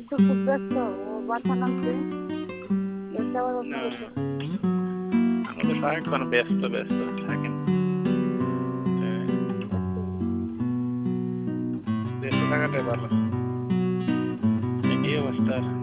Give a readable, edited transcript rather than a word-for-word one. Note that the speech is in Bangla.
তো খুব ব্যস্ত, ও বাসা নামছে, এসে আবার অন্য না, কিছু। আমাদের সারাক্ষণ ব্যস্ত ব্যস্ত থাকেন। ব্যস্ত থাকাটাই ভালো। এই অবস্থা।